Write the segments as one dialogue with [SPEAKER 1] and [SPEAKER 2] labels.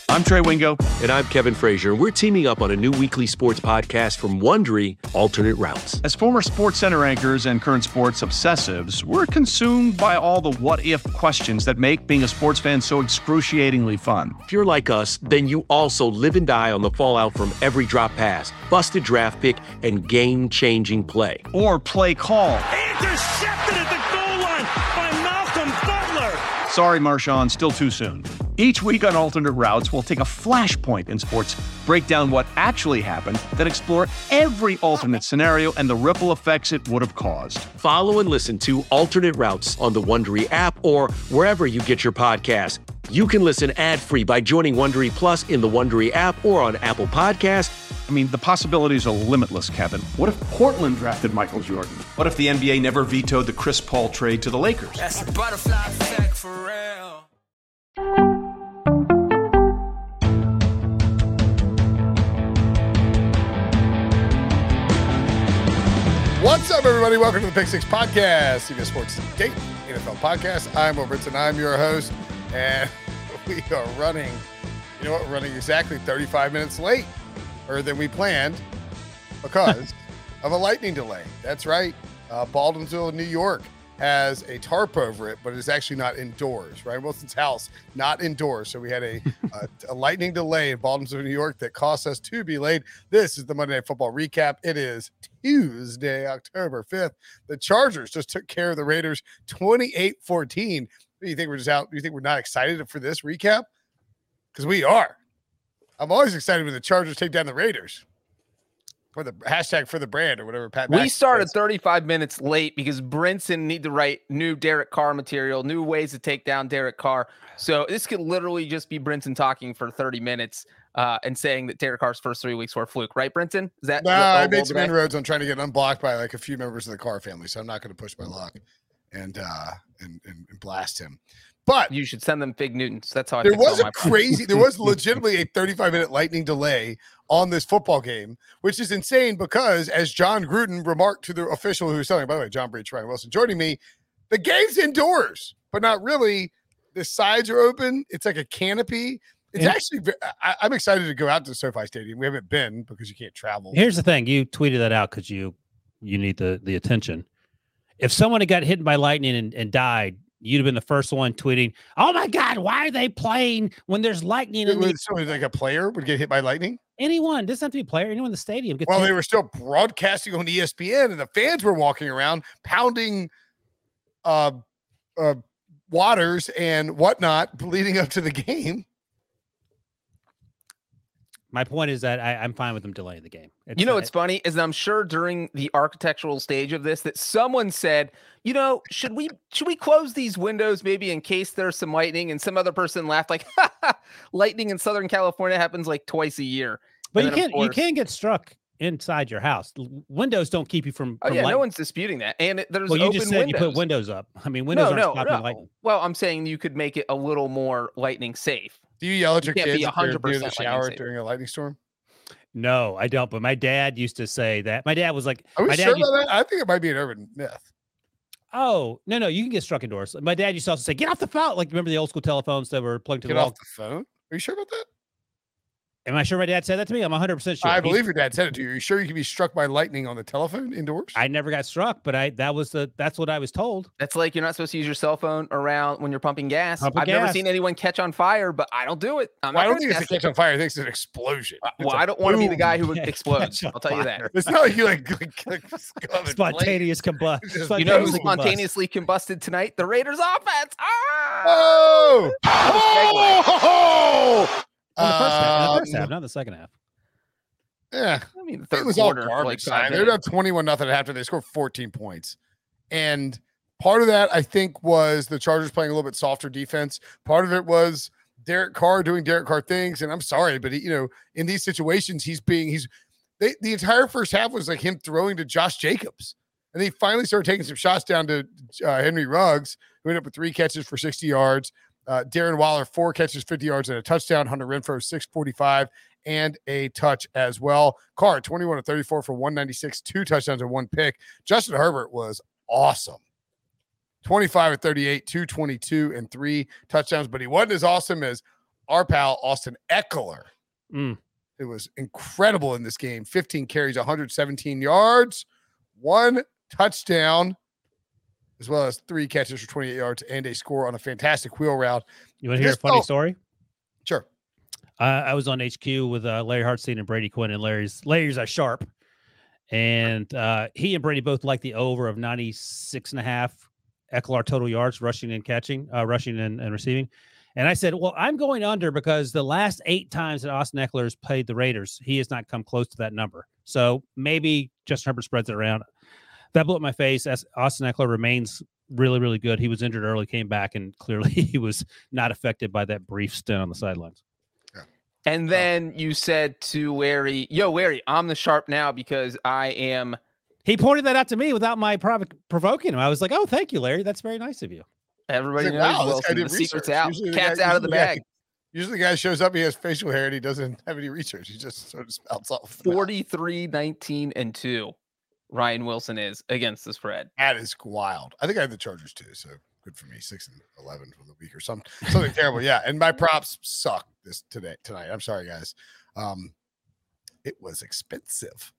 [SPEAKER 1] I'm Trey Wingo.
[SPEAKER 2] And I'm Kevin Frazier. We're teaming up on a new weekly sports podcast from Wondery, Alternate Routes.
[SPEAKER 1] As former SportsCenter anchors and current sports obsessives, we're consumed by all the what-if questions that make being a sports fan so excruciatingly fun.
[SPEAKER 2] If you're like us, then you also live and die on the fallout from every drop pass, busted draft pick, and game-changing play.
[SPEAKER 1] Or play call.
[SPEAKER 3] Intercepted at the goal line by Malcolm Butler.
[SPEAKER 1] Sorry, Marshawn, still too soon. Each week on Alternate Routes, we'll take a flashpoint in sports, break down what actually happened, then explore every alternate scenario and the ripple effects it would have caused.
[SPEAKER 2] Follow and listen to Alternate Routes on the Wondery app or wherever you get your podcasts. You can listen ad-free by joining Wondery Plus in the Wondery app or on Apple Podcasts.
[SPEAKER 1] I mean, the possibilities are limitless, Kevin. What if Portland drafted Michael Jordan? What if the NBA never vetoed the Chris Paul trade to the Lakers?
[SPEAKER 3] That's a butterfly effect for real.
[SPEAKER 4] What's up, everybody? Welcome to the Pick Six Podcast, CBS Sports Date NFL Podcast. I'm Will Brinson. I'm your host, and we are running, running exactly 35 minutes late, or than we planned, because of a lightning delay. That's right. Baldwinsville, New York has a tarp over it, but it's actually not indoors. Ryan Wilson's house, not indoors. So we had a lightning delay in Baldwinsville, New York that cost us to be late. This is the Monday Night Football recap. It is Tuesday, October 5th. The Chargers just took care of the Raiders 28-14. Do you think we're just out? Do you think we're not excited for this recap? Because we are. I'm always excited when the Chargers take down the Raiders. For the hashtag for the brand or whatever.
[SPEAKER 5] We started 35 minutes late because Brinson need to write new Derek Carr material, new ways to take down Derek Carr. So this could literally just be Brinson talking for 30 minutes and saying that Derek Carr's first 3 weeks were a fluke, right, Brinson? Is that?
[SPEAKER 4] No, I made some inroads on trying to get unblocked by like a few members of the Carr family, so I'm not going to push my luck and blast him. But
[SPEAKER 5] you should send them Fig Newtons. That's how I
[SPEAKER 4] there was legitimately a 35-minute lightning delay on this football game, which is insane because, as John Gruden remarked to the official who was telling, by the way, John Breach, Ryan Wilson joining me, the game's indoors, but not really. The sides are open. It's like a canopy. It's actually, I'm excited to go out to SoFi Stadium. We haven't been because you can't travel.
[SPEAKER 6] Here's the thing. You tweeted that out because you need the attention. If someone had got hit by lightning and died, you'd have been the first one tweeting, "Oh my God, why are they playing when there's lightning?"
[SPEAKER 4] So like a player would get hit by lightning?
[SPEAKER 6] Anyone, doesn't have to be a player. Anyone in the stadium gets
[SPEAKER 4] hit.
[SPEAKER 6] They
[SPEAKER 4] were still broadcasting on ESPN, and the fans were walking around pounding waters and whatnot leading up to the game.
[SPEAKER 6] My point is that I'm fine with them delaying the game.
[SPEAKER 5] What's funny is that I'm sure during the architectural stage of this that someone said, should we close these windows maybe in case there's some lightning? And some other person laughed like, lightning in Southern California happens like twice a year.
[SPEAKER 6] But you can't get struck inside your house. Windows don't keep you from lightning.
[SPEAKER 5] No one's disputing that. And there's
[SPEAKER 6] you
[SPEAKER 5] open
[SPEAKER 6] just said
[SPEAKER 5] windows.
[SPEAKER 6] You put windows up. I mean, windows aren't stopping lightning.
[SPEAKER 5] Well, I'm saying you could make it a little more lightning safe.
[SPEAKER 4] Do you yell at your kids if they're
[SPEAKER 5] 100%
[SPEAKER 4] near the shower during a lightning storm?
[SPEAKER 6] No, I don't. But my dad used to say that. My dad was like,
[SPEAKER 4] "Are we sure about that?" I think it might be an urban myth.
[SPEAKER 6] Oh, no, you can get struck indoors. My dad used to also say, "Get off the phone." Like, remember the old school telephones that were plugged to the wall?
[SPEAKER 4] Get off the phone? Are you sure about that?
[SPEAKER 6] Am I sure my dad said that to me? I'm 100% sure.
[SPEAKER 4] I believe your dad said it to you. Are you sure you can be struck by lightning on the telephone indoors?
[SPEAKER 6] I never got struck, but that's what I was told.
[SPEAKER 5] That's like you're not supposed to use your cell phone around when you're pumping gas. I've never seen anyone catch on fire, but I don't do it.
[SPEAKER 4] I don't think it's a catch on fire. I think it's an explosion.
[SPEAKER 5] I don't want to be the guy who explodes. I'll tell you that.
[SPEAKER 4] It's not like you
[SPEAKER 6] spontaneous combustion.
[SPEAKER 5] You know who spontaneously combusted tonight? The Raiders offense.
[SPEAKER 4] Oh!
[SPEAKER 6] The first half, not the second half.
[SPEAKER 4] Yeah,
[SPEAKER 5] I mean, the third
[SPEAKER 4] it was
[SPEAKER 5] quarter,
[SPEAKER 4] all garbage. They're down 21-0 after they scored 14 points, and part of that I think was the Chargers playing a little bit softer defense. Part of it was Derek Carr doing Derek Carr things, and I'm sorry, but in these situations, the entire first half was like him throwing to Josh Jacobs, and he finally started taking some shots down to Henry Ruggs, who ended up with 3 catches for 60 yards. Darren Waller, 4 catches, 50 yards, and a touchdown. Hunter Renfrow, 645, and a touch as well. Carr, 21-34 for 196, 2 touchdowns and 1 pick. Justin Herbert was awesome. 25-38, 222, and 3 touchdowns, but he wasn't as awesome as our pal Austin Eckler.
[SPEAKER 6] Mm.
[SPEAKER 4] It was incredible in this game. 15 carries, 117 yards, 1 touchdown, as well as 3 catches for 28 yards and a score on a fantastic wheel route.
[SPEAKER 6] You want to hear a funny story?
[SPEAKER 4] Sure.
[SPEAKER 6] I was on HQ with Larry Hartstein and Brady Quinn, and Larry's a sharp. And he and Brady both like the over of 96.5 Eckler total yards, rushing and catching, rushing and receiving. And I said, well, I'm going under because the last 8 times that Austin Eckler has played the Raiders, he has not come close to that number. So maybe Justin Herbert spreads it around. That blew up my face. As Austin Eckler remains really, really good. He was injured early, came back, and clearly he was not affected by that brief stint on the sidelines.
[SPEAKER 5] And then you said to Larry, yo, Larry, I'm the sharp now because I am.
[SPEAKER 6] He pointed that out to me without my provoking him. I was like, oh, thank you, Larry. That's very nice of you.
[SPEAKER 5] Everybody
[SPEAKER 4] Like,
[SPEAKER 5] knows
[SPEAKER 4] wow, this
[SPEAKER 5] Wilson.
[SPEAKER 4] guy did
[SPEAKER 5] The secret's
[SPEAKER 4] research.
[SPEAKER 5] out.
[SPEAKER 4] Usually the
[SPEAKER 5] Cat's
[SPEAKER 4] guy-
[SPEAKER 5] out of the
[SPEAKER 4] usually the guy-
[SPEAKER 5] bag.
[SPEAKER 4] Usually the guy shows up, he has facial hair, and he doesn't have any research. He just sort of spouts off.
[SPEAKER 5] 43, 19, and 2. Ryan Wilson is against the spread.
[SPEAKER 4] That is wild. I think I had the Chargers too, so good for me. 6 and 11 for the week or something terrible. Yeah, and my props suck tonight. I'm sorry, guys. It was expensive.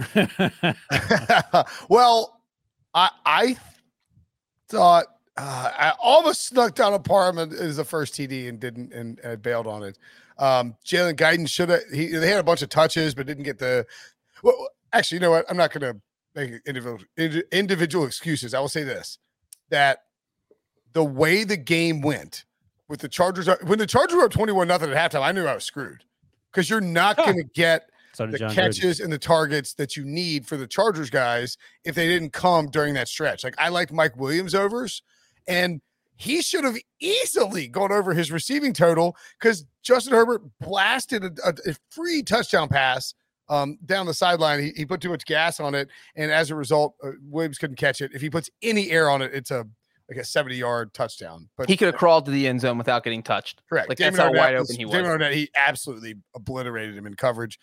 [SPEAKER 4] Well, I thought I almost snuck down a Parham as the first TD and didn't, and I bailed on it. Jalen Guyton should have. They had a bunch of touches, but didn't get the. Well, actually, you know what? I'm not going to make individual excuses. I will say this: that the way the game went with the Chargers, when the Chargers were up 21-0 at halftime, I knew I was screwed because you're not going to get the catches and the targets that you need for the Chargers guys if they didn't come during that stretch. Like I liked Mike Williams overs, and he should have easily gone over his receiving total because Justin Herbert blasted a free touchdown pass down the sideline. He put too much gas on it, and as a result, Williams couldn't catch it. If he puts any air on it, it's like a 70-yard touchdown. But
[SPEAKER 5] he could have crawled to the end zone without getting touched.
[SPEAKER 4] Correct.
[SPEAKER 5] Like
[SPEAKER 4] Damon
[SPEAKER 5] that's how
[SPEAKER 4] Arnett
[SPEAKER 5] wide open he was.
[SPEAKER 4] Damon Arnett, he absolutely obliterated him in coverage.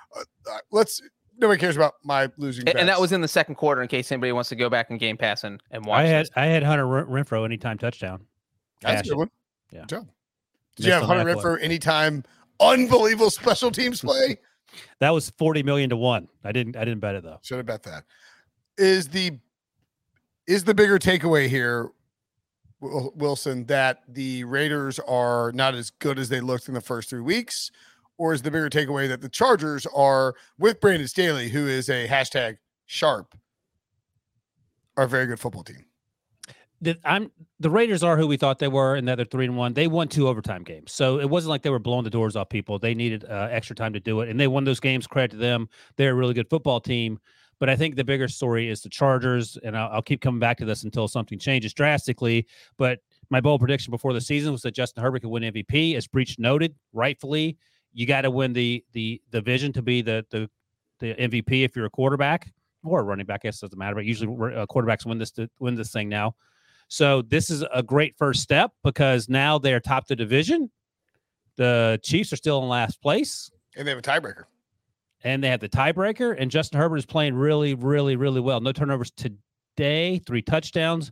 [SPEAKER 4] Nobody cares about my losing.
[SPEAKER 5] And that was in the second quarter. In case anybody wants to go back and Game Pass and watch.
[SPEAKER 6] I had Hunter Renfrow anytime touchdown.
[SPEAKER 4] That's a good one.
[SPEAKER 6] Yeah.
[SPEAKER 4] Good job. Did you have Hunter Renfrow anytime unbelievable special teams play?
[SPEAKER 6] That was 40 million to 1. I didn't bet it though.
[SPEAKER 4] Should have bet that. Is the bigger takeaway here, Wilson, that the Raiders are not as good as they looked in the first 3 weeks? Or is the bigger takeaway that the Chargers are, with Brandon Staley, who is a #sharp, are a very good football team?
[SPEAKER 6] The Raiders are who we thought they were, and that they're 3-1. They won 2 overtime games, so it wasn't like they were blowing the doors off people. They needed extra time to do it, and they won those games. Credit to them; they're a really good football team. But I think the bigger story is the Chargers, and I'll keep coming back to this until something changes drastically. But my bold prediction before the season was that Justin Herbert could win MVP, as Breach noted, rightfully. You got to win the division to be the MVP if you're a quarterback or a running back. I guess it doesn't matter, but usually quarterbacks win this thing now. So this is a great first step because now they're top the division. The Chiefs are still in last place,
[SPEAKER 4] and they have a tiebreaker.
[SPEAKER 6] And they have the tiebreaker. And Justin Herbert is playing really, really, really well. No turnovers today. 3 touchdowns.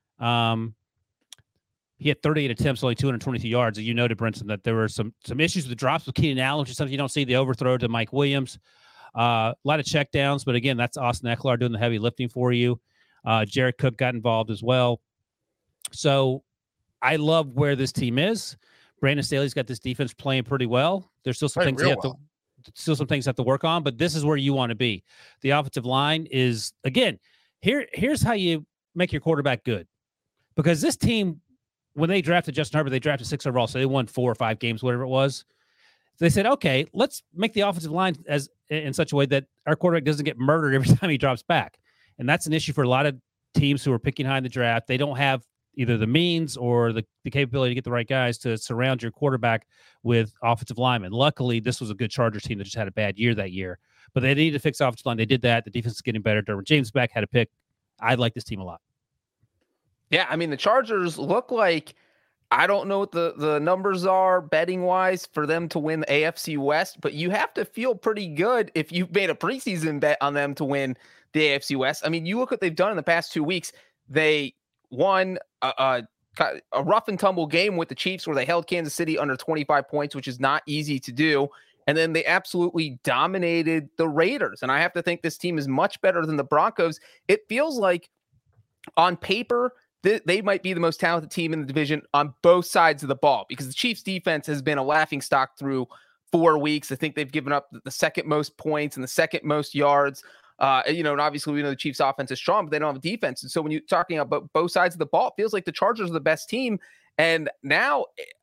[SPEAKER 6] He had 38 attempts, only 222 yards. You noted, Brinson, that there were some issues with the drops with Keenan Allen, which is something you don't see. The overthrow to Mike Williams. A lot of checkdowns, but again, that's Austin Eckler doing the heavy lifting for you. Jared Cook got involved as well. So I love where this team is. Brandon Staley's got this defense playing pretty well. There's still some things they have to work on, but this is where you want to be. The offensive line is, again, here's how you make your quarterback good. Because this team, when they drafted Justin Herbert, they drafted 6 overall, so they won 4 or 5 games, whatever it was. They said, okay, let's make the offensive line in such a way that our quarterback doesn't get murdered every time he drops back. And that's an issue for a lot of teams who are picking high in the draft. They don't have either the means or the capability to get the right guys to surround your quarterback with offensive linemen. Luckily, this was a good Chargers team that just had a bad year that year. But they needed to fix the offensive line. They did that. The defense is getting better. Derwin James back had a pick. I like this team a lot.
[SPEAKER 5] Yeah, I mean, the Chargers look like, I don't know what the numbers are betting-wise for them to win the AFC West, but you have to feel pretty good if you've made a preseason bet on them to win the AFC West. I mean, you look what they've done in the past 2 weeks. They won a rough and tumble game with the Chiefs where they held Kansas City under 25 points, which is not easy to do. And then they absolutely dominated the Raiders. And I have to think this team is much better than the Broncos. It feels like on paper, they might be the most talented team in the division on both sides of the ball, because the Chiefs defense has been a laughingstock through 4 weeks. I think they've given up the second most points and the second most yards. And obviously we know the Chiefs offense is strong, but they don't have a defense. And so when you're talking about both sides of the ball, it feels like the Chargers are the best team. And now,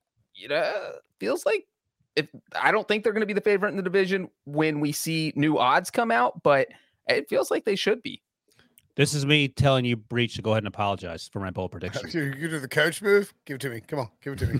[SPEAKER 5] feels like I don't think they're going to be the favorite in the division when we see new odds come out, but it feels like they should be.
[SPEAKER 6] This is me telling you, Breach, to go ahead and apologize for my bold prediction.
[SPEAKER 4] You do the coach move? Give it to me. Come on, give it to me.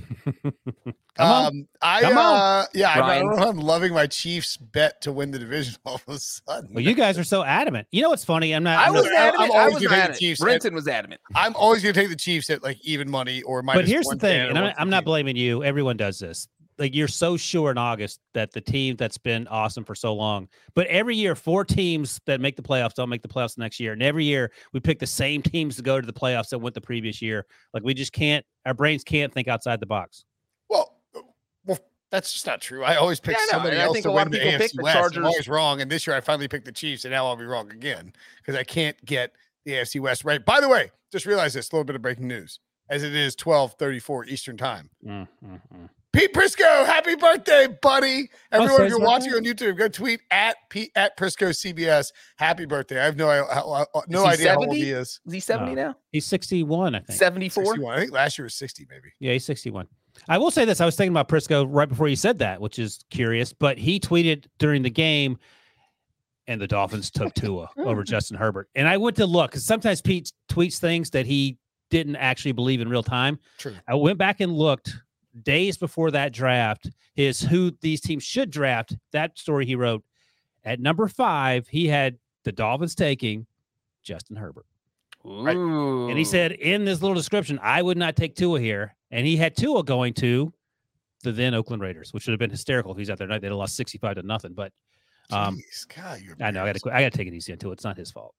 [SPEAKER 6] Come on.
[SPEAKER 4] I don't know. I'm loving my Chiefs bet to win the division all of a sudden.
[SPEAKER 6] Well, you guys are so adamant. You know what's funny?
[SPEAKER 5] I was adamant. Brinson was adamant.
[SPEAKER 4] I'm always going to take the Chiefs at like even money or minus.
[SPEAKER 6] But here's the thing, and I'm not blaming you. Everyone does this. Like, you're so sure in August that the team that's been awesome for so long, but every year 4 teams that make the playoffs don't make the playoffs the next year. And every year we pick the same teams to go to the playoffs that went the previous year. Like, we just can't, our brains can't think outside the box.
[SPEAKER 4] Well, that's just not true. I always pick somebody else to win the AFC West. I'm always wrong. And this year I finally picked the Chiefs, and now I'll be wrong again because I can't get the AFC West right. By the way, just realize this, a little bit of breaking news, as it is 12:34 Eastern time. Pete Prisco, happy birthday, buddy. Everyone, if you're watching on YouTube, go tweet at Prisco CBS. Happy birthday. I have no idea how old he is.
[SPEAKER 5] Is he 70 now?
[SPEAKER 6] He's 61, I think.
[SPEAKER 5] 74?
[SPEAKER 4] 61. I think last year was 60, maybe.
[SPEAKER 6] Yeah, he's 61. I will say this. I was thinking about Prisco right before you said that, which is curious, but he tweeted during the game, and the Dolphins took Tua over Justin Herbert. And I went to look, because sometimes Pete tweets things that he didn't actually believe in real time.
[SPEAKER 4] True.
[SPEAKER 6] I went back and looked days before that draft, who these teams should draft. That story he wrote at number 5, he had the Dolphins taking Justin Herbert.
[SPEAKER 5] Right.
[SPEAKER 6] And he said in this little description, I would not take Tua here. And he had Tua going to the then Oakland Raiders, which would have been hysterical if he's out there tonight. They'd have lost 65-0. But
[SPEAKER 4] God,
[SPEAKER 6] I know I got to take it easy on Tua. It's not his fault.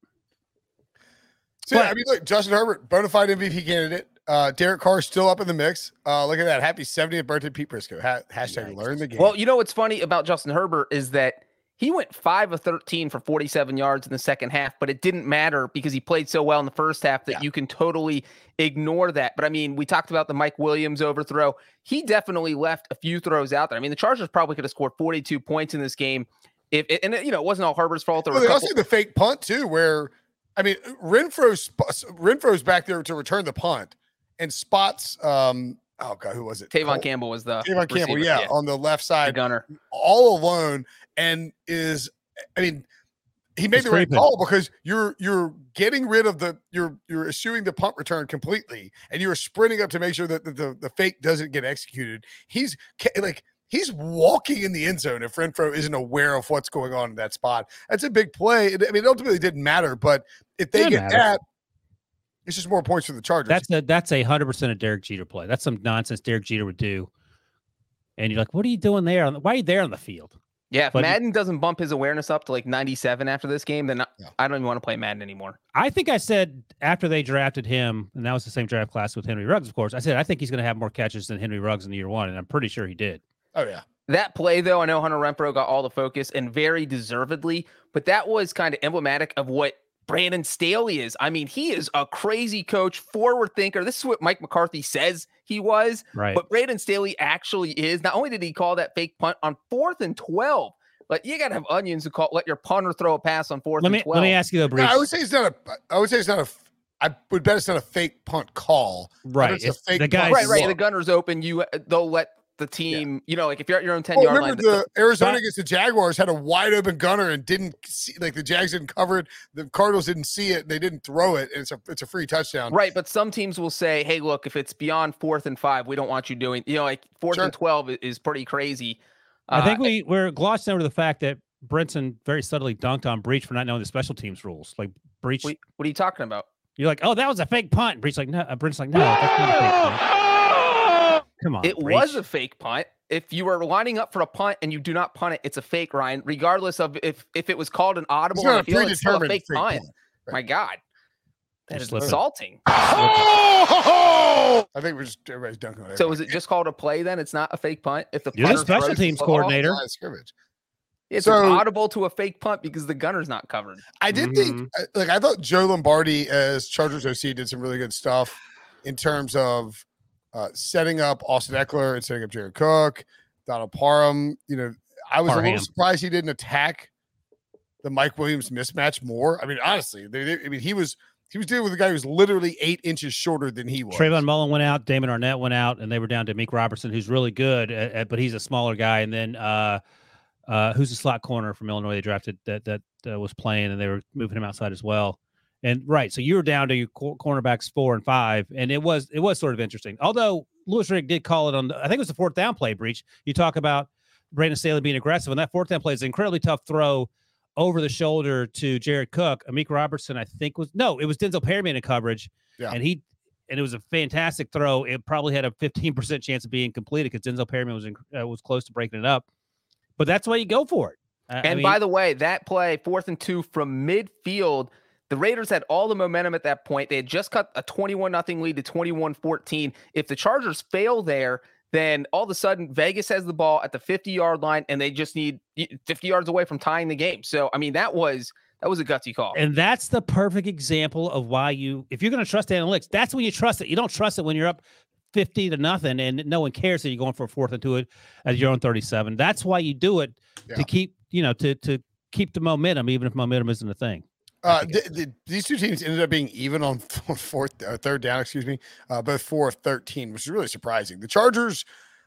[SPEAKER 4] So, I mean, look, Justin Herbert, bona fide MVP candidate. Derek Carr still up in the mix. Look at that. Happy 70th birthday, Pete Prisco. Hashtag learn the game.
[SPEAKER 5] Well, you know what's funny about Justin Herbert is that he went 5 of 13 for 47 yards in the second half, but it didn't matter because he played so well in the first half that you can totally ignore that. But I mean, we talked about the Mike Williams overthrow. He definitely left a few throws out there. I mean, the Chargers probably could have scored 42 points in this game. It wasn't all Herbert's fault.
[SPEAKER 4] They also had the fake punt too, where, I mean, Renfro's back there to return the punt and spots, who was it?
[SPEAKER 5] Tavon Campbell was the
[SPEAKER 4] Tavon Campbell,
[SPEAKER 5] receiver,
[SPEAKER 4] on the left side,
[SPEAKER 5] the gunner,
[SPEAKER 4] all alone, and he made the right call because you're getting rid of you're eschewing the punt return completely, and you're sprinting up to make sure that the fake doesn't get executed. He's walking in the end zone if Renfro isn't aware of what's going on in that spot. That's a big play. It ultimately didn't matter, but if they get that, it's just more points for the Chargers.
[SPEAKER 6] That's 100% a Derek Jeter play. That's some nonsense Derek Jeter would do. And you're like, what are you doing there? Why are you there on the field?
[SPEAKER 5] Yeah, if Madden doesn't bump his awareness up to like 97 after this game, then I don't even want to play Madden anymore.
[SPEAKER 6] I think I said after they drafted him, and that was the same draft class with Henry Ruggs, of course, I said I think he's going to have more catches than Henry Ruggs in year 1, and I'm pretty sure he did.
[SPEAKER 4] Oh, yeah.
[SPEAKER 5] That play, though, I know Hunter Renfrow got all the focus, and very deservedly, but that was kind of emblematic of what Brandon Staley is. I mean, he is a crazy coach, forward thinker. This is what Mike McCarthy says he was,
[SPEAKER 6] right?
[SPEAKER 5] But Brandon Staley actually is. Not only did he call that fake punt on 4th and 12, but you got to have onions to let your punter throw a pass on 4th and 12.
[SPEAKER 6] Let me ask you though, Bruce.
[SPEAKER 4] I would say it's not I would bet it's not a fake punt call.
[SPEAKER 6] Right.
[SPEAKER 4] It's a fake
[SPEAKER 5] the guy, right. The gunner's open. They'll let the team, like if you're at your own 10-yard line.
[SPEAKER 4] Remember Arizona against the Jaguars had a wide open gunner and didn't see, like the Jags didn't cover it. The Cardinals didn't see it. And they didn't throw it. And it's a free touchdown.
[SPEAKER 5] Right. But some teams will say, hey, look, if it's beyond 4th and 5, we don't want you doing, like 4th and 12 is pretty crazy.
[SPEAKER 6] I think we're glossing over the fact that Brinson very subtly dunked on Breach for not knowing the special teams rules. Like Breach.
[SPEAKER 5] What are you talking about?
[SPEAKER 6] You're like, oh, that was a fake punt. Breach like, no. Brent's like, no, that's not a fake punt. Come on,
[SPEAKER 5] it was a fake punt. If you were lining up for a punt and you do not punt it, it's a fake, Ryan. Regardless of if it was called an audible,
[SPEAKER 4] it's not
[SPEAKER 5] a fake punt.
[SPEAKER 4] Right.
[SPEAKER 5] My God. That is
[SPEAKER 6] slipping.
[SPEAKER 5] insulting.
[SPEAKER 4] I think everybody's dunking on it.
[SPEAKER 5] So is it just called a play then? It's not a fake punt? If the
[SPEAKER 6] You're the
[SPEAKER 5] punter
[SPEAKER 6] special
[SPEAKER 5] throws
[SPEAKER 6] teams
[SPEAKER 5] the ball,
[SPEAKER 6] coordinator.
[SPEAKER 4] Scrimmage.
[SPEAKER 5] It's
[SPEAKER 4] So-
[SPEAKER 5] audible to a fake punt because the gunner's not covered.
[SPEAKER 4] I did think, like, I thought Joe Lombardi as Chargers OC did some really good stuff in terms of setting up Austin Eckler and setting up Jared Cook, Donald Parham. You know, I was a little
[SPEAKER 6] Parham.
[SPEAKER 4] surprised he didn't attack the Mike Williams mismatch more. I mean, honestly, he was dealing with a guy who was literally 8 inches shorter than he was.
[SPEAKER 6] Trayvon Mullen went out, Damon Arnett went out, and they were down to Meek Robertson, who's really good, but he's a smaller guy. And then who's the slot corner from Illinois they drafted that was playing, and they were moving him outside as well. And right, so you were down to your cornerbacks 4 and 5, and it was sort of interesting. Although Louis Riddick did call it on, I think it was the 4th down play breach. You talk about Brandon Staley being aggressive, and that 4th down play is an incredibly tough throw over the shoulder to Jared Cook. Amik Robertson, I think it was Denzel Perryman in coverage, and it was a fantastic throw. It probably had a 15% chance of being completed because Denzel Perryman was close to breaking it up. But that's why you go for it.
[SPEAKER 5] And by the way, that play, 4th and 2 from midfield, the Raiders had all the momentum at that point. They had just cut a 21-0 lead to 21-14. If the Chargers fail there, then all of a sudden Vegas has the ball at the 50-yard line, and they just need 50 yards away from tying the game. So, I mean, that was a gutsy call.
[SPEAKER 6] And that's the perfect example of why if you're going to trust analytics, that's when you trust it. You don't trust it when you're up 50-0 and no one cares that you're going for a 4th and 2 at your own 37. That's why you do it to keep, to keep the momentum, even if momentum isn't a thing.
[SPEAKER 4] These two teams ended up being even on 3rd down, both 4 of 13, which is really surprising. The Chargers,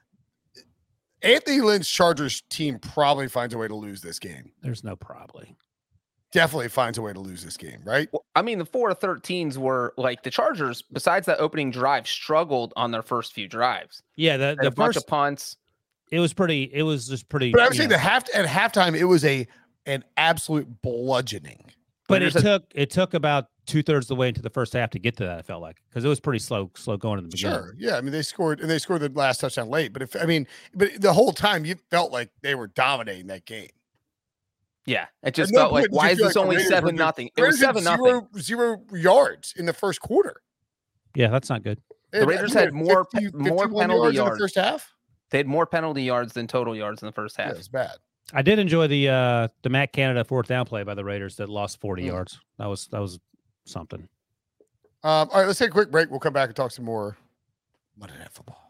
[SPEAKER 4] Anthony Lynn's Chargers team probably finds a way to lose this game.
[SPEAKER 6] There's no probably.
[SPEAKER 4] Definitely finds a way to lose this game, right?
[SPEAKER 5] Well, I mean, the 4 of 13s were like the Chargers, besides that opening drive, struggled on their first few drives.
[SPEAKER 6] Yeah, the
[SPEAKER 5] bunch
[SPEAKER 6] first
[SPEAKER 5] of punts.
[SPEAKER 6] It was just pretty.
[SPEAKER 4] But I would say at halftime, it was an absolute bludgeoning.
[SPEAKER 6] But it took about 2/3 of the way into the first half to get to that. I felt like because it was pretty slow going in the beginning.
[SPEAKER 4] Sure, yeah. I mean, they scored the last touchdown late. But but the whole time you felt like they were dominating that game.
[SPEAKER 5] Yeah, it just felt like, why is this only 7-0? It was 7-0.
[SPEAKER 4] 0 yards in the first quarter.
[SPEAKER 6] Yeah, that's not good.
[SPEAKER 5] The Raiders had more penalty yards
[SPEAKER 4] in the first half.
[SPEAKER 5] They had more penalty yards than total yards in the first half.
[SPEAKER 4] Yeah, it's bad.
[SPEAKER 6] I did enjoy the Matt Canada 4th down play by the Raiders that lost 40 yards. That was something.
[SPEAKER 4] All right, let's take a quick break. We'll come back and talk some more Monday Night Football.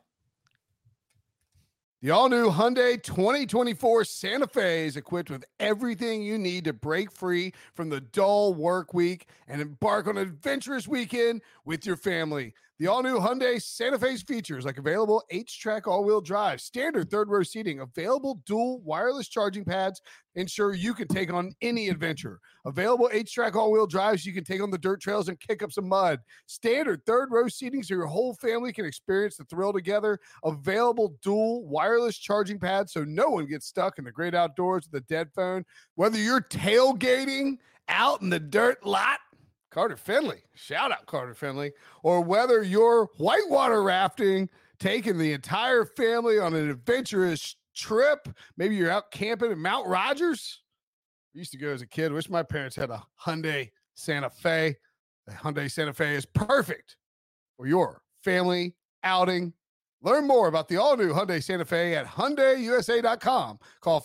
[SPEAKER 4] The all-new Hyundai 2024 Santa Fe is equipped with everything you need to break free from the dull work week and embark on an adventurous weekend with your family. The all-new Hyundai Santa Fe's features like available H-Track all-wheel drive, standard 3rd-row seating, available dual wireless charging pads, ensure you can take on any adventure. Available H-Track all-wheel drives you can take on the dirt trails and kick up some mud. Standard 3rd-row seating so your whole family can experience the thrill together. Available dual wireless charging pads so no one gets stuck in the great outdoors with a dead phone. Whether you're tailgating out in the dirt lot, Carter Finley, shout out Carter Finley, or whether you're whitewater rafting, taking the entire family on an adventurous trip. Maybe you're out camping in Mount Rogers. I used to go as a kid. Wish my parents had a Hyundai Santa Fe. The Hyundai Santa Fe is perfect for your family outing. Learn more about the all-new Hyundai Santa Fe at HyundaiUSA.com. Call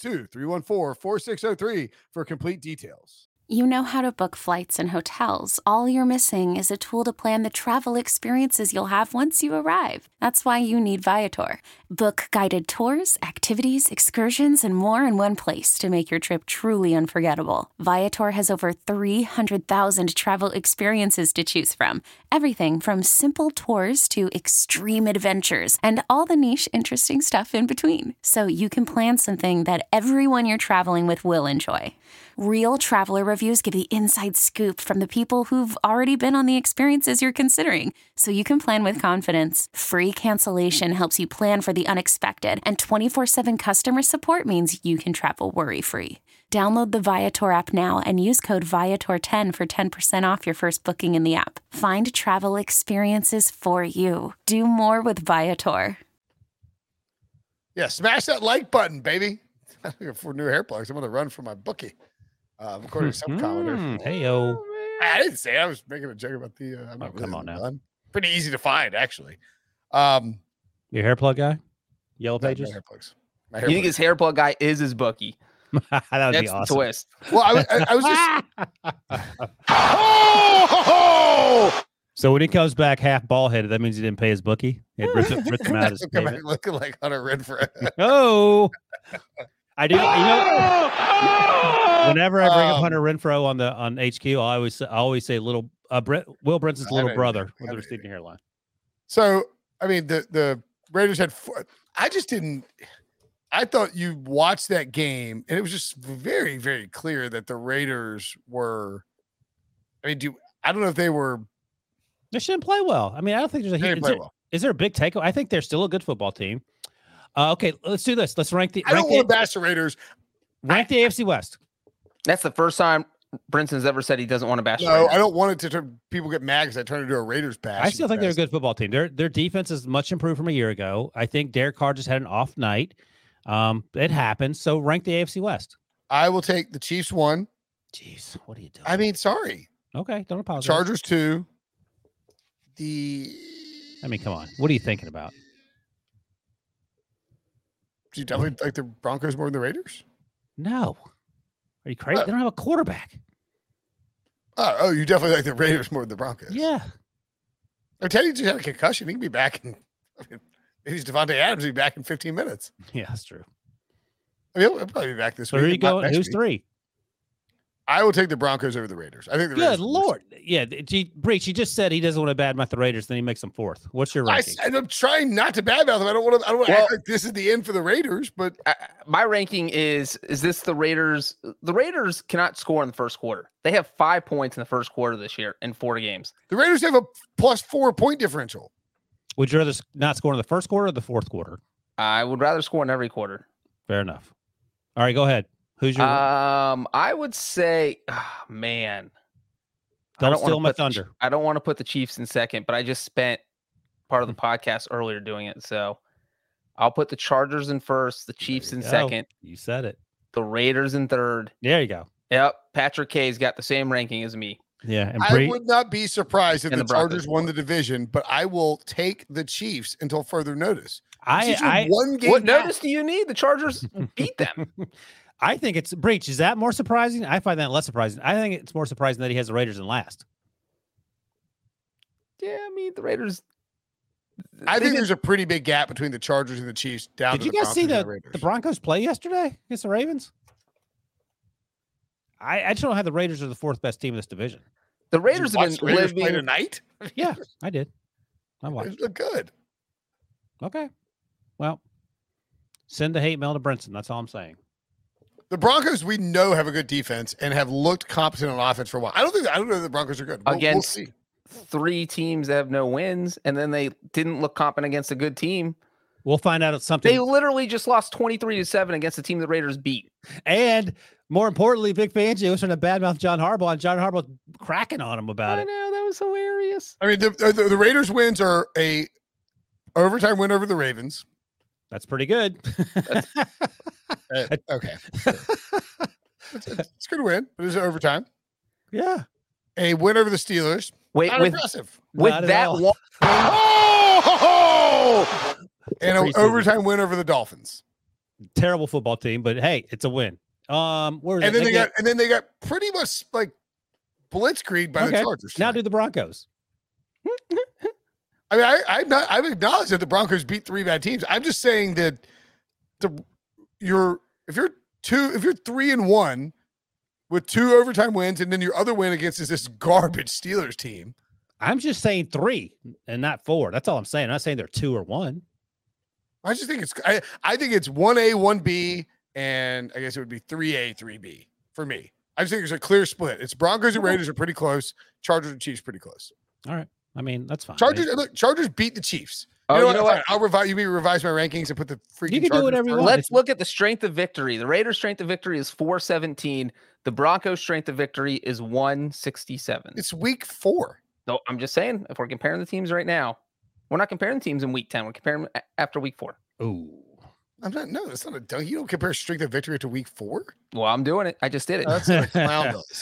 [SPEAKER 4] 562-314-4603 for complete details.
[SPEAKER 7] You know how to book flights and hotels. All you're missing is a tool to plan the travel experiences you'll have once you arrive. That's why you need Viator. Book guided tours, activities, excursions, and more in one place to make your trip truly unforgettable. Viator has over 300,000 travel experiences to choose from. Everything from simple tours to extreme adventures and all the niche interesting stuff in between. So you can plan something that everyone you're traveling with will enjoy. Real traveler reviews give the inside scoop from the people who've already been on the experiences you're considering, so you can plan with confidence. Free cancellation helps you plan for the unexpected, and 24/7 customer support means you can travel worry-free. Download the Viator app now and use code Viator10 for 10% off your first booking in the app. Find travel experiences for you. Do more with Viator.
[SPEAKER 4] Yeah, smash that like button, baby. For new hair plugs, I'm going to run for my bookie. According to some commenter.
[SPEAKER 6] Hey-yo.
[SPEAKER 4] I didn't say it. I was making a joke about the. I'm not
[SPEAKER 6] come on now.
[SPEAKER 4] Done. Pretty easy to find, actually.
[SPEAKER 6] Your hair plug guy? Yellow
[SPEAKER 4] My
[SPEAKER 6] Pages?
[SPEAKER 4] hair plugs.
[SPEAKER 5] You think his hair plug guy is his bookie?
[SPEAKER 6] That would
[SPEAKER 5] That's
[SPEAKER 6] be
[SPEAKER 5] the
[SPEAKER 6] awesome.
[SPEAKER 5] twist.
[SPEAKER 4] Well, I was just. Oh!
[SPEAKER 6] So when he comes back half ball headed, that means he didn't pay his bookie. He had ripped him out of his
[SPEAKER 4] Come back
[SPEAKER 6] payment.
[SPEAKER 4] looking like Hunter Renfrow.
[SPEAKER 6] Oh, I do. You know, whenever I bring up Hunter Renfrow on HQ, I always say little Will Brinson's little brother with the receding hairline.
[SPEAKER 4] So I mean, the Raiders had. I just didn't. I thought you watched that game, and it was just very, very clear that the Raiders were. I mean, I don't know if they were.
[SPEAKER 6] They shouldn't play well. I mean, I don't think there's a huge. Is there a big takeaway? I think they're still a good football team. Okay, let's do this. Let's rank the.
[SPEAKER 4] I don't want to bash the Raiders.
[SPEAKER 6] Rank the AFC West.
[SPEAKER 5] That's the first time Brinson's ever said he doesn't want to bash.
[SPEAKER 4] No, I don't want it to turn people get mad because I turned into a Raiders bash.
[SPEAKER 6] I still think they're a good football team. Their defense is much improved from a year ago. I think Derek Carr just had an off night. It happens. So rank the AFC West.
[SPEAKER 4] I will take the Chiefs 1.
[SPEAKER 6] Jeez, what are you doing?
[SPEAKER 4] I mean, sorry.
[SPEAKER 6] Okay, don't apologize.
[SPEAKER 4] Chargers 2.
[SPEAKER 6] I mean, come on. What are you thinking about?
[SPEAKER 4] Do you definitely like the Broncos more than the Raiders?
[SPEAKER 6] No. Are you crazy? They don't have a quarterback.
[SPEAKER 4] Oh, you definitely like the Raiders more than the Broncos.
[SPEAKER 6] Yeah.
[SPEAKER 4] Teddy just had a concussion. He can be back in. He's Devontae Adams. He'll be back in 15 minutes.
[SPEAKER 6] Yeah, that's true.
[SPEAKER 4] I mean, he'll probably be back this week.
[SPEAKER 6] Where are you going? Who's 3?
[SPEAKER 4] I will take the Broncos over the Raiders. I think the Raiders.
[SPEAKER 6] Good Lord. Yeah, Breach, he just said he doesn't want to badmouth the Raiders, then he makes them 4th. What's your ranking?
[SPEAKER 4] I'm trying not to badmouth them. I don't want to act like this is the end for the Raiders, but
[SPEAKER 5] my ranking is this the Raiders? The Raiders cannot score in the first quarter. They have 5 points in the first quarter this year in 4 games.
[SPEAKER 4] The Raiders have a +4 point differential.
[SPEAKER 6] Would you rather not score in the first quarter or the fourth quarter?
[SPEAKER 5] I would rather score in every quarter.
[SPEAKER 6] Fair enough. All right, go ahead. Who's your
[SPEAKER 5] I would say, man.
[SPEAKER 6] Don't steal my thunder.
[SPEAKER 5] I don't want to put the Chiefs in second, but I just spent part of the podcast earlier doing it. So I'll put the Chargers in first, the Chiefs in second.
[SPEAKER 6] You said it.
[SPEAKER 5] The Raiders in third.
[SPEAKER 6] There you go.
[SPEAKER 5] Yep. Patrick K's got the same ranking as me.
[SPEAKER 6] Yeah. And
[SPEAKER 4] I would not be surprised if the Chargers won the division, but I will take the Chiefs until further notice.
[SPEAKER 5] One game. What notice do you need? The Chargers beat them.
[SPEAKER 6] I think it's Breach. Is that more surprising? I find that less surprising. I think it's more surprising that he has the Raiders in last.
[SPEAKER 5] Yeah, I mean the Raiders.
[SPEAKER 4] I think there's a pretty big gap between the Chargers and the Chiefs.
[SPEAKER 6] Did you guys see the Broncos play yesterday against the Ravens? I just don't have the Raiders are the 4th best team in this division.
[SPEAKER 5] The Raiders have been living
[SPEAKER 4] play tonight.
[SPEAKER 6] Yeah, I did. I watched.
[SPEAKER 4] They look good.
[SPEAKER 6] Okay. Well, send the hate mail to Brinson. That's all I'm saying.
[SPEAKER 4] The Broncos, we know, have a good defense and have looked competent on offense for a while. I don't know the Broncos are good. We'll see.
[SPEAKER 5] 3 teams that have no wins, and then they didn't look competent against a good team.
[SPEAKER 6] We'll find out something.
[SPEAKER 5] They literally just lost 23-7 against the team the Raiders beat.
[SPEAKER 6] And more importantly, Vic Fangio was trying to badmouth John Harbaugh, and John Harbaugh cracking on him about it.
[SPEAKER 5] I know, that was hilarious.
[SPEAKER 4] I mean, the Raiders' wins are a overtime win over the Ravens.
[SPEAKER 6] That's pretty good.
[SPEAKER 4] Okay. It's a good win, but it's overtime.
[SPEAKER 6] Yeah.
[SPEAKER 4] A win over the Steelers.
[SPEAKER 5] Wait,
[SPEAKER 4] Not impressive.
[SPEAKER 5] With that one.
[SPEAKER 4] And an overtime win over the Dolphins.
[SPEAKER 6] Terrible football team, but hey, it's a win.
[SPEAKER 4] And then they got pretty much like blitzkrieg by the Chargers.
[SPEAKER 6] Now do the Broncos.
[SPEAKER 4] I mean, I've acknowledged that the Broncos beat 3 bad teams. I'm just saying that if you're 3-1 with 2 overtime wins, and then your other win against is this garbage Steelers team.
[SPEAKER 6] I'm just saying 3 and not 4. That's all I'm saying. I'm not saying they're 2 or 1.
[SPEAKER 4] I just think I think it's 1A, 1B, and I guess it would be 3A, 3B for me. I just think there's a clear split. It's Broncos and Raiders are pretty close. Chargers and Chiefs pretty close.
[SPEAKER 6] All right. I mean, that's fine.
[SPEAKER 4] Chargers beat the Chiefs. You know what? I'll revise my rankings and put the freaking.
[SPEAKER 6] You can do whatever you want.
[SPEAKER 5] Let's look at the strength of victory. The Raiders' strength of victory is 417. The Broncos' strength of victory is 167.
[SPEAKER 4] It's week 4.
[SPEAKER 5] So I'm just saying, if we're comparing the teams right now, we're not comparing the teams in week 10. We're comparing them after week 4.
[SPEAKER 6] Ooh.
[SPEAKER 4] I'm not. No, it's not a. You don't compare strength of victory to week 4.
[SPEAKER 5] Well, I'm doing it. I just did it.
[SPEAKER 4] That's what a clown does.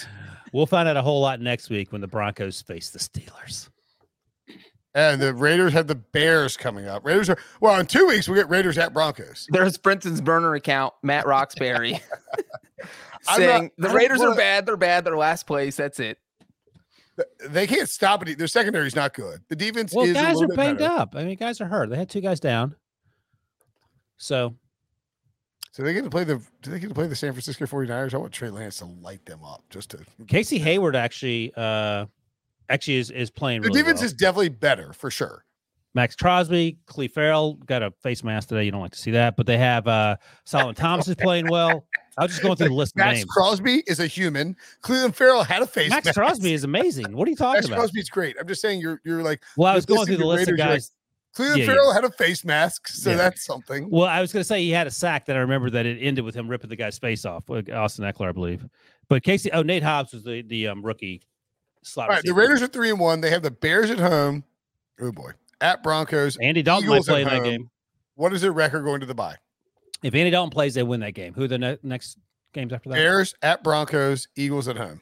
[SPEAKER 6] We'll find out a whole lot next week when the Broncos face the Steelers.
[SPEAKER 4] And the Raiders have the Bears coming up. Raiders are in 2 weeks. We get Raiders at Broncos.
[SPEAKER 5] There's Brenton's burner account, Matt Roxbury, saying the Raiders are bad. They're bad. They're last place. That's it.
[SPEAKER 4] They can't stop it. Their secondary is not good. The defense is
[SPEAKER 6] guys
[SPEAKER 4] a
[SPEAKER 6] are banged
[SPEAKER 4] better.
[SPEAKER 6] up. I mean, guys are hurt. They had 2 guys down. So
[SPEAKER 4] they get to play do they get to play the San Francisco 49ers? I want Trey Lance to light them up just to.
[SPEAKER 6] Casey Hayward actually is playing
[SPEAKER 4] The
[SPEAKER 6] really
[SPEAKER 4] defense
[SPEAKER 6] well.
[SPEAKER 4] is definitely better for sure.
[SPEAKER 6] Max Crosby, Cleve Farrell got a face mask today. You don't like to see that, but they have Solomon Thomas is playing well. I was just going through the list of
[SPEAKER 4] Max
[SPEAKER 6] names.
[SPEAKER 4] Crosby is a human. Cleveland Farrell had a face
[SPEAKER 6] Max
[SPEAKER 4] mask.
[SPEAKER 6] Crosby is amazing. What are you talking
[SPEAKER 4] Max
[SPEAKER 6] about?
[SPEAKER 4] Crosby's great. I'm just saying you're like.
[SPEAKER 6] Well, I was going
[SPEAKER 4] listening
[SPEAKER 6] through the
[SPEAKER 4] to
[SPEAKER 6] list of
[SPEAKER 4] Raiders, you're
[SPEAKER 6] guys.
[SPEAKER 4] Cleveland
[SPEAKER 6] Yeah,
[SPEAKER 4] Farrell had a face mask, so
[SPEAKER 6] Yeah.
[SPEAKER 4] that's something.
[SPEAKER 6] Well, I was going to say he had a sack that I remember that it ended with him ripping the guy's face off. Austin Eckler, I believe. But Nate Hobbs was the rookie slot.
[SPEAKER 4] All right, the
[SPEAKER 6] receiver.
[SPEAKER 4] Raiders are 3-1. They have the Bears at home. Oh boy, at Broncos.
[SPEAKER 6] Andy Dalton might
[SPEAKER 4] Eagles
[SPEAKER 6] play
[SPEAKER 4] at
[SPEAKER 6] in that
[SPEAKER 4] home.
[SPEAKER 6] game.
[SPEAKER 4] What is their record going to the bye?
[SPEAKER 6] If Andy Dalton plays, they win that game. Who are the next games after that?
[SPEAKER 4] Bears at Broncos. Eagles at home.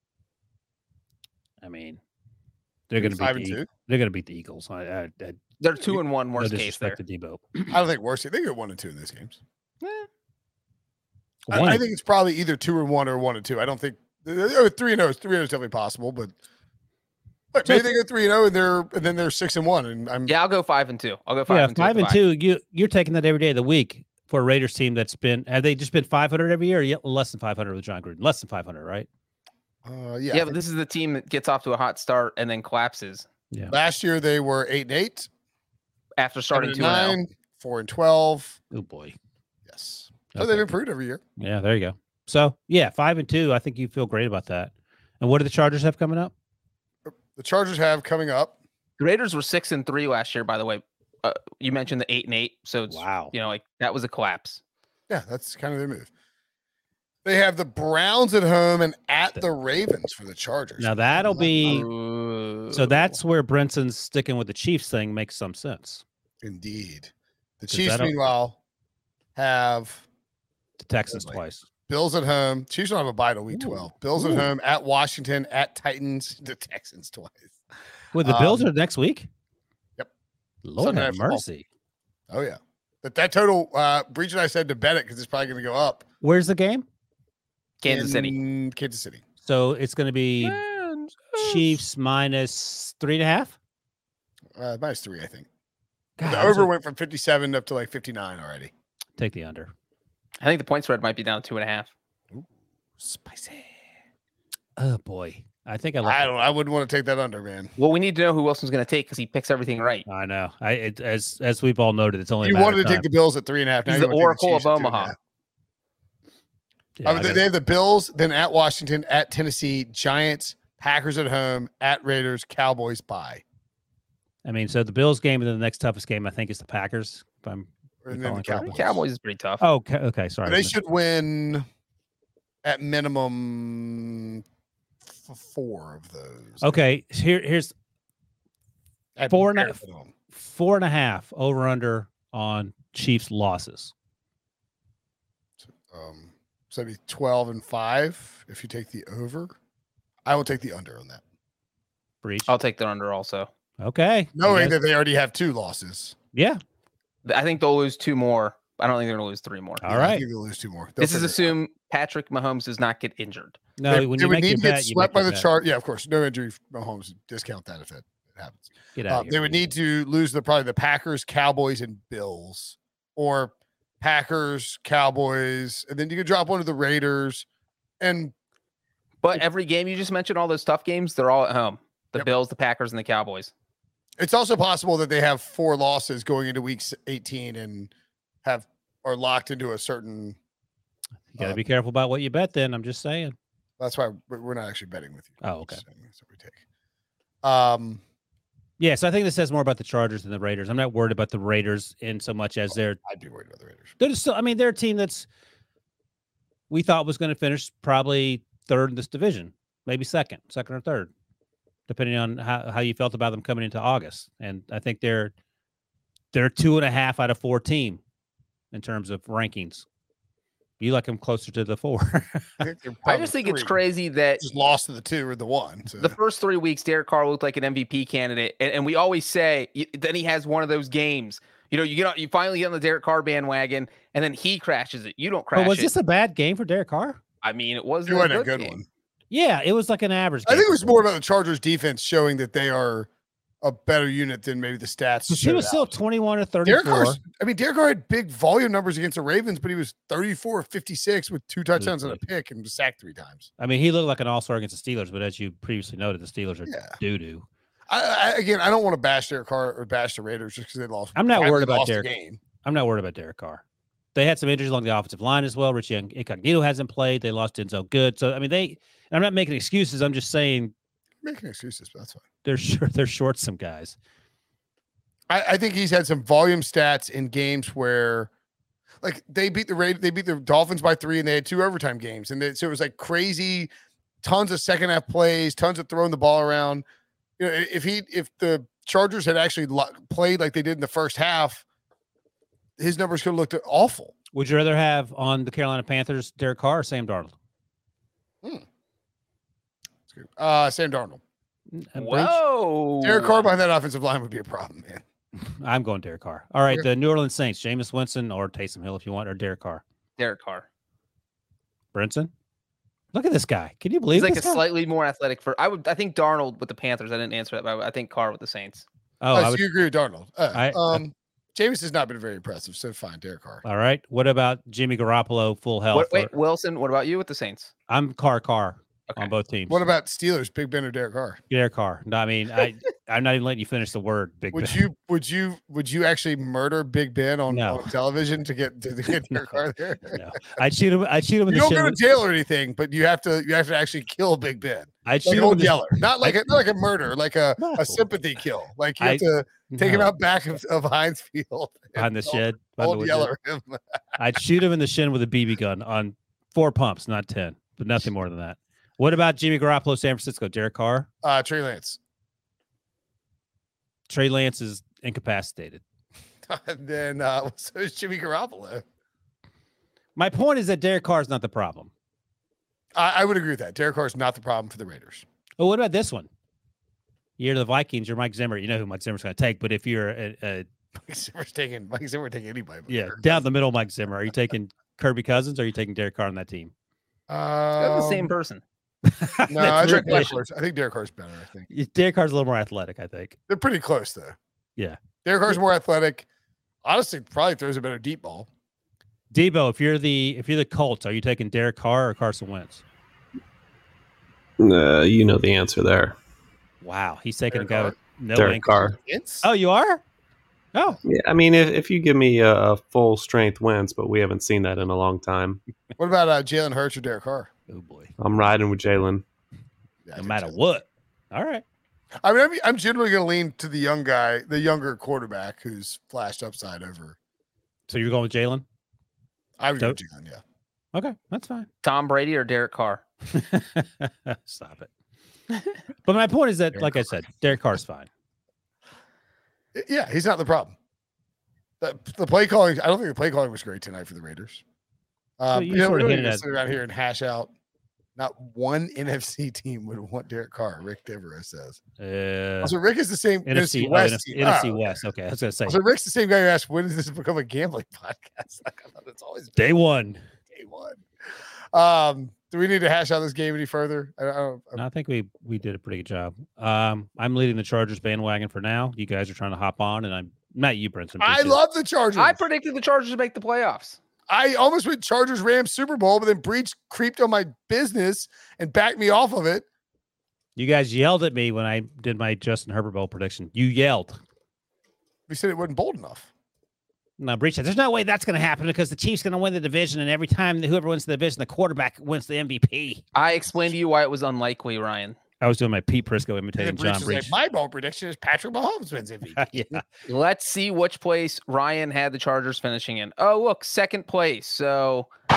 [SPEAKER 6] I mean, they're going to
[SPEAKER 4] 5-2.
[SPEAKER 6] They're going to beat the Eagles.
[SPEAKER 5] They're 2-1 worst
[SPEAKER 6] no
[SPEAKER 5] case there.
[SPEAKER 6] disrespect to Debo.
[SPEAKER 4] I don't think worse. They get 1-2 in these games.
[SPEAKER 6] One.
[SPEAKER 4] I think it's probably either 2-1 or 1-2. I don't think 3-0 is 3-0 is definitely possible, but look, maybe they go 3-0 and then they're 6-1. And I'm
[SPEAKER 5] Yeah, I'll go 5-2. I'll go 5-2.
[SPEAKER 6] 5-2. You're taking that every day of the week for a Raiders team that's been. Have they just been 500 every year? Or less than 500 with John Gruden. Less than 500, right?
[SPEAKER 4] yeah.
[SPEAKER 5] But this is the team that gets off to a hot start and then collapses
[SPEAKER 6] Yeah.
[SPEAKER 4] Last year they were 8-8,
[SPEAKER 5] after starting
[SPEAKER 4] 7-9,
[SPEAKER 5] 2-0.
[SPEAKER 4] 4-12.
[SPEAKER 6] Oh boy.
[SPEAKER 4] Yes. So
[SPEAKER 6] Okay.
[SPEAKER 4] they've improved every year.
[SPEAKER 6] Yeah, there you go. So yeah, 5-2. I think you feel great about that. And what do the Chargers have coming up?
[SPEAKER 4] The Chargers have coming up.
[SPEAKER 5] The Raiders were 6-3 last year, by the way. You mentioned the 8-8, so it's like that was a collapse.
[SPEAKER 4] Yeah, that's kind of their move. They have the Browns at home and at the Ravens for the Chargers.
[SPEAKER 6] Now that'll be
[SPEAKER 5] Ooh.
[SPEAKER 6] so. That's where Brinson's sticking with the Chiefs thing makes some sense.
[SPEAKER 4] Indeed. The
[SPEAKER 6] 'Cause
[SPEAKER 4] Chiefs,
[SPEAKER 6] that'll-
[SPEAKER 4] meanwhile, have
[SPEAKER 6] The Texans
[SPEAKER 4] Like-
[SPEAKER 6] twice.
[SPEAKER 4] Bills at home. Chiefs don't have a bye till week 12. Bills at home, at Washington, at Titans, the Texans twice.
[SPEAKER 6] Well, the Bills are next week.
[SPEAKER 4] Yep.
[SPEAKER 6] Lord
[SPEAKER 4] Sunday
[SPEAKER 6] have
[SPEAKER 4] Night Football.
[SPEAKER 6] mercy.
[SPEAKER 4] Oh, yeah. But that total, Breach and I said to bet it because it's probably going to go up.
[SPEAKER 6] Where's the game?
[SPEAKER 5] Kansas City.
[SPEAKER 4] in Kansas City.
[SPEAKER 6] So it's going to be Chiefs minus 3.5.
[SPEAKER 4] -3, I think.
[SPEAKER 6] God,
[SPEAKER 4] The
[SPEAKER 6] I was
[SPEAKER 4] over
[SPEAKER 6] like,
[SPEAKER 4] went from 57 up to like 59 already.
[SPEAKER 6] take the under.
[SPEAKER 5] I think the point spread might be down to 2.5.
[SPEAKER 6] Spicy. Oh boy, I think I.
[SPEAKER 4] I wouldn't want to take that under, man.
[SPEAKER 5] Well, we need to know who Wilson's going to take because he picks everything right.
[SPEAKER 6] I know. As we've all noted, it's only.
[SPEAKER 4] You
[SPEAKER 6] a matter
[SPEAKER 4] wanted
[SPEAKER 6] of
[SPEAKER 4] to take
[SPEAKER 6] time.
[SPEAKER 4] the Bills at 3.5. Now
[SPEAKER 5] He's
[SPEAKER 4] you
[SPEAKER 5] the
[SPEAKER 4] wanna take
[SPEAKER 5] Oracle of
[SPEAKER 4] Chiefs at
[SPEAKER 5] Omaha.
[SPEAKER 4] 2.5.
[SPEAKER 6] Yeah, I gotta-
[SPEAKER 4] They have the Bills, then at Washington, at Tennessee, Giants, Packers at home, at Raiders, Cowboys bye.
[SPEAKER 6] I mean, so the Bills game and then the next toughest game, I think, is the Packers. If I'm.
[SPEAKER 4] And then the
[SPEAKER 6] Recalling
[SPEAKER 4] Cowboys.
[SPEAKER 5] Cowboys is pretty tough.
[SPEAKER 6] Oh, okay. Sorry.
[SPEAKER 4] They should win at minimum 4 of those.
[SPEAKER 6] Okay, here's
[SPEAKER 4] At
[SPEAKER 6] 4.5
[SPEAKER 4] bare minimum.
[SPEAKER 6] 4.5 over under on Chiefs losses.
[SPEAKER 4] So it'd be 12-5 if you take the over. I will take the under on that.
[SPEAKER 6] Breach.
[SPEAKER 5] I'll take the under also.
[SPEAKER 6] Okay.
[SPEAKER 4] Knowing
[SPEAKER 6] You guys-
[SPEAKER 4] that they already have 2 losses.
[SPEAKER 6] Yeah.
[SPEAKER 5] I think they'll lose 2 more. I don't think they're going to lose 3 more.
[SPEAKER 6] All
[SPEAKER 4] I
[SPEAKER 6] right.
[SPEAKER 4] think they'll lose 2 more.
[SPEAKER 5] This is assume Patrick Mahomes does not get injured.
[SPEAKER 6] No,
[SPEAKER 4] They
[SPEAKER 6] when
[SPEAKER 4] would
[SPEAKER 6] you make
[SPEAKER 4] need
[SPEAKER 6] your
[SPEAKER 4] to get
[SPEAKER 6] bet, you
[SPEAKER 4] swept
[SPEAKER 6] make
[SPEAKER 4] by
[SPEAKER 6] your
[SPEAKER 4] the
[SPEAKER 6] bet.
[SPEAKER 4] chart. Yeah, of course. No injury. Mahomes, discount that if that happens.
[SPEAKER 6] Get out of here.
[SPEAKER 4] They would need to lose probably the Packers, Cowboys, and Bills, or Packers, Cowboys, and then you could drop one of the Raiders. And
[SPEAKER 5] But every game you just mentioned, all those tough games, they're all at home. The
[SPEAKER 4] Yep.
[SPEAKER 5] Bills, the Packers, and the Cowboys.
[SPEAKER 4] it's also possible that they have 4 losses going into week 18 and are locked into a certain.
[SPEAKER 6] You got to be careful about what you bet. Then I'm just saying.
[SPEAKER 4] That's why we're not actually betting with you.
[SPEAKER 6] Oh, okay.
[SPEAKER 4] That's what we take.
[SPEAKER 6] Yeah, so I think this says more about the Chargers than the Raiders. I'm not worried about the Raiders in so much as
[SPEAKER 4] I'd be worried about the Raiders.
[SPEAKER 6] they're still. I mean, they're a team that's we thought was going to finish probably third in this division, maybe second or third, depending on how you felt about them coming into August. And I think they're 2.5 out of 4 team in terms of rankings. You like him closer to the 4.
[SPEAKER 5] I just think it's crazy that
[SPEAKER 4] just lost to the 2 or the 1. So.
[SPEAKER 5] The first 3 weeks, Derek Carr looked like an MVP candidate, and we always say then he has one of those games. You finally get on the Derek Carr bandwagon, and then he crashes it. You don't crash.
[SPEAKER 6] But was this a bad game for Derek Carr?
[SPEAKER 5] I mean, it wasn't
[SPEAKER 4] a good one.
[SPEAKER 6] Yeah, it was like an average game.
[SPEAKER 4] I think it was more about the Chargers defense showing that they are a better unit than maybe the stats.
[SPEAKER 6] He was still 21 or 34.
[SPEAKER 4] Derek Carr had big volume numbers against the Ravens, but he was 34 56 with 2 touchdowns and a pick and was sacked 3 times.
[SPEAKER 6] I mean, he looked like an all-star against the Steelers, but as you previously noted, the Steelers are doo-doo.
[SPEAKER 4] I don't want to bash Derek Carr or bash the Raiders just because they lost.
[SPEAKER 6] I'm not worried about Derek. I'm not worried about Derek Carr. They had some injuries along the offensive line as well. Richie Incognito hasn't played. They lost Denzel Good. So, I mean, I'm not making excuses. I'm just saying.
[SPEAKER 4] Making excuses, but that's fine.
[SPEAKER 6] They're short some guys.
[SPEAKER 4] I think he's had some volume stats in games where, like, they beat the Dolphins by 3, and they had 2 overtime games, and so it was like crazy, tons of second half plays, tons of throwing the ball around. If the Chargers had actually played like they did in the first half, his numbers could have looked awful.
[SPEAKER 6] Would you rather have on the Carolina Panthers Derek Carr or Sam Darnold?
[SPEAKER 4] That's good. Sam Darnold.
[SPEAKER 5] Whoa,
[SPEAKER 4] Derek Carr behind that offensive line would be a problem, man.
[SPEAKER 6] I'm going Derek Carr. All right, the New Orleans Saints, Jameis Winston or Taysom Hill if you want, or Derek Carr.
[SPEAKER 5] Derek Carr.
[SPEAKER 6] Brinson? Look at this guy. Can you believe
[SPEAKER 5] he's like
[SPEAKER 6] this
[SPEAKER 5] a slightly more athletic I think Darnold with the Panthers. I didn't answer that, but I think Carr with the Saints.
[SPEAKER 4] So you agree with Darnold? Jameis has not been very impressive, so fine, Derek Carr.
[SPEAKER 6] All right. What about Jimmy Garoppolo, full health?
[SPEAKER 5] Wait, Wilson, what about you with the Saints?
[SPEAKER 6] I'm Carr on both teams.
[SPEAKER 4] What about Steelers, Big Ben or Derek Carr?
[SPEAKER 6] Derek Carr. No, I mean, I'm not even letting you finish the word, Big Ben.
[SPEAKER 4] Would you actually murder Big Ben on television to get Derek Carr there? No.
[SPEAKER 6] I'd shoot him in the shin.
[SPEAKER 4] You don't go to jail or anything, but you have to actually kill Big Ben.
[SPEAKER 6] I'd shoot him
[SPEAKER 4] Yeller. Not like a murder, like a sympathy kill. Like you have to take him out back of Heinz Field.
[SPEAKER 6] Behind the shed.
[SPEAKER 4] Old Yeller him.
[SPEAKER 6] I'd shoot him in the shin with a BB gun on 4 pumps, not 10, but nothing more than that. What about Jimmy Garoppolo, San Francisco? Derek Carr?
[SPEAKER 4] Trey Lance.
[SPEAKER 6] Trey Lance is incapacitated.
[SPEAKER 4] And then so is Jimmy Garoppolo.
[SPEAKER 6] My point is that Derek Carr is not the problem.
[SPEAKER 4] I would agree with that. Derek Carr is not the problem for the Raiders.
[SPEAKER 6] Oh, what about this one? You're the Vikings. You're Mike Zimmer. You know who Mike Zimmer's going to take. But if you're
[SPEAKER 4] Mike Zimmer's taking anybody.
[SPEAKER 6] Yeah, down the middle, Mike Zimmer. Are you taking Kirby Cousins or are you taking Derek Carr on that team?
[SPEAKER 5] They're the same person.
[SPEAKER 4] No, I think Derek Carr's better. I think
[SPEAKER 6] Derek Carr's a little more athletic. I think
[SPEAKER 4] they're pretty close though.
[SPEAKER 6] Yeah,
[SPEAKER 4] Derek Carr's more athletic. Honestly, probably throws a better deep ball.
[SPEAKER 6] Debo, if you're the Colts, are you taking Derek Carr or Carson Wentz?
[SPEAKER 8] You know the answer there.
[SPEAKER 6] Wow, he's taking
[SPEAKER 4] Derek
[SPEAKER 6] a guy with no
[SPEAKER 8] Derek Carr.
[SPEAKER 6] Oh, you are? Oh,
[SPEAKER 8] yeah. I mean, if you give me a full strength Wentz, but we haven't seen that in a long time.
[SPEAKER 4] What about Jalen Hurts or Derek Carr?
[SPEAKER 6] Oh boy,
[SPEAKER 8] I'm riding with Jalen.
[SPEAKER 6] Yeah, no matter what. All right.
[SPEAKER 4] I mean, I'm generally going to lean to the younger quarterback who's flashed upside over.
[SPEAKER 6] So you're going with Jalen?
[SPEAKER 4] I would go with Jalen, yeah.
[SPEAKER 6] Okay, that's fine.
[SPEAKER 5] Tom Brady or Derek Carr?
[SPEAKER 6] Stop it. But my point is that, like I said, Derek Carr's fine.
[SPEAKER 4] Yeah, he's not the problem. The play calling, I don't think the play calling was great tonight for the Raiders. We don't need to sit around here and hash out. Not one NFC team would want Derek Carr. Rick Devereaux says.
[SPEAKER 6] So
[SPEAKER 4] Rick is the same
[SPEAKER 6] NFC West. NFC West. Okay, I was gonna say.
[SPEAKER 4] So Rick's the same guy who asked, "When does this become a gambling podcast?" Like, I thought it's always
[SPEAKER 6] day one.
[SPEAKER 4] Day one. Do we need to hash out this game any further?
[SPEAKER 6] I think we did a pretty good job. I'm leading the Chargers bandwagon for now. You guys are trying to hop on, and I'm not you, Brinson.
[SPEAKER 4] I love the Chargers.
[SPEAKER 5] I predicted the Chargers to make the playoffs.
[SPEAKER 4] I almost went Chargers Rams Super Bowl, but then Breach creeped on my business and backed me off of it.
[SPEAKER 6] You guys yelled at me when I did my Justin Herbert Bowl prediction. You yelled.
[SPEAKER 4] We said it wasn't bold enough.
[SPEAKER 6] No, Breach said, there's no way that's going to happen because the Chiefs going to win the division, and every time whoever wins the division, the quarterback wins the MVP.
[SPEAKER 5] I explained to you why it was unlikely, Ryan.
[SPEAKER 6] I was doing my Pete Prisco imitating John Breach.
[SPEAKER 4] Like, my bold prediction is Patrick Mahomes wins MVP.
[SPEAKER 6] Yeah.
[SPEAKER 5] Let's see which place Ryan had the Chargers finishing in. Oh, look, second place. So,
[SPEAKER 4] up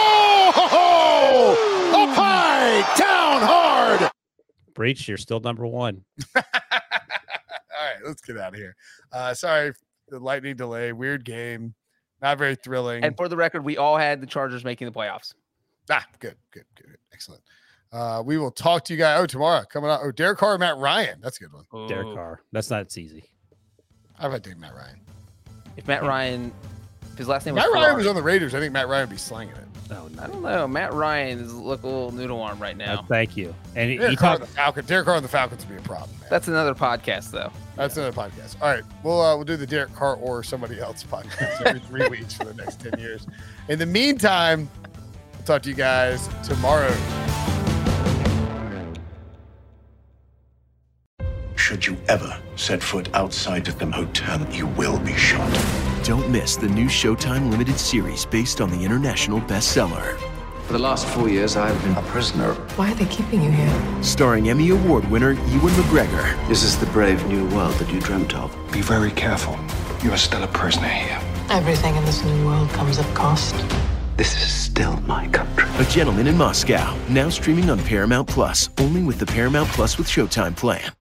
[SPEAKER 4] high, down hard.
[SPEAKER 6] Breach, you're still number one.
[SPEAKER 4] All right, let's get out of here. Sorry, the lightning delay, weird game. Not very thrilling.
[SPEAKER 5] And for the record, we all had the Chargers making the playoffs.
[SPEAKER 4] Good. Excellent. We will talk to you guys. Tomorrow coming out. Derek Carr, Matt Ryan. That's a good one.
[SPEAKER 6] Derek Carr. That's not as easy.
[SPEAKER 4] I've had Dave Matt Ryan.
[SPEAKER 5] If Matt Ryan, if his last name was
[SPEAKER 4] Matt
[SPEAKER 5] Carr,
[SPEAKER 4] Ryan was on the Raiders, I think Matt Ryan would be slanging it.
[SPEAKER 6] Oh, no.
[SPEAKER 5] I don't know. Matt Ryan is look a little noodle arm right now.
[SPEAKER 6] Thank you. And he
[SPEAKER 4] Derek Carr on
[SPEAKER 6] talked.
[SPEAKER 4] the Falcons. Derek Carr on the Falcons would be a problem, man.
[SPEAKER 5] That's another podcast, though.
[SPEAKER 4] That's another podcast. All right, we'll do the Derek Carr or somebody else podcast every 3 weeks for the next 10 years. In the meantime, we'll talk to you guys tomorrow.
[SPEAKER 9] Should you ever set foot outside of them hotel, you will be shot.
[SPEAKER 10] Don't miss the new Showtime limited series based on the international bestseller.
[SPEAKER 11] For the last 4 years, I've been a prisoner.
[SPEAKER 12] Why are they keeping you here?
[SPEAKER 10] Starring Emmy Award winner Ewan McGregor.
[SPEAKER 11] This is the brave new world that you dreamt of.
[SPEAKER 9] Be very careful. You are still a prisoner here.
[SPEAKER 12] Everything in this new world comes at cost.
[SPEAKER 11] This is still my country.
[SPEAKER 10] A Gentleman in Moscow, now streaming on Paramount Plus, only with the Paramount Plus with Showtime plan.